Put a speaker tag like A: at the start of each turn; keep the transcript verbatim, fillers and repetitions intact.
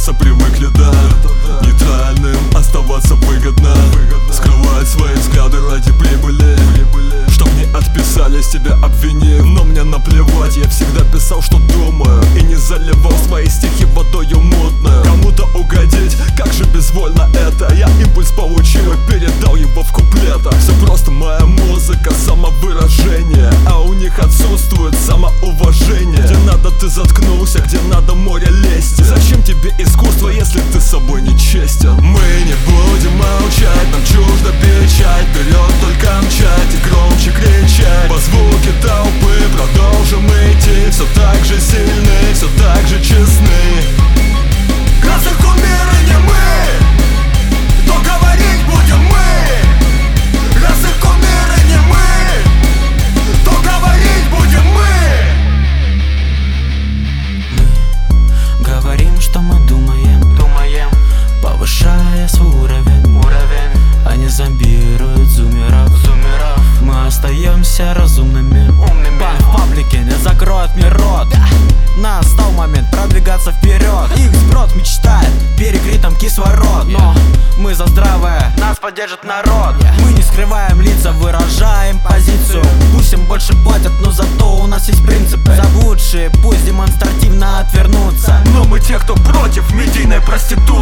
A: Меняться привыкли, да. Нейтральным оставаться выгодно. Скрывать свои взгляды ради прибыли, чтоб не отписались, тебя обвинив. Но мне наплевать, я всегда писал, что думаю, и не заливал свои стихи водою мутную. Кому-то угодить, как же безвольно это. Я импульс получил и передал его в куплетах. Все просто моя музыка, самовыражение, а у них отсутствует самоуважение. Где надо ты заткнулся, где надо море лезть. Зачем тебе искусство, если ты собой не честен? Мы не будем молчать, нам чужда печать. Вперед только мчать и громче кричать. По звуке толпы продолжим идти. Все так же сильны, все так же честны. Раз их кумиры не мы, то говорить будем мы. Раз их кумиры не мы, то говорить будем мы.
B: Мы говорим, что мы думаем, думаем, повышая свой уровень, уровень. Они зомбируют зумеров, зумеров. Мы остаемся разумными, умными. В паблике не закроют мне рот. Настал момент продвигаться вперед. Их сброд мечтает перекрыть там кислород. Но мы за здравое, нас поддержит народ. Мы не скрываем лица, выражаем позицию. Пусть им больше платят, но зато у нас есть принципы. Заблудшие пусть демонстративно отвернутся,
A: но мы те, кто против медийной проституции.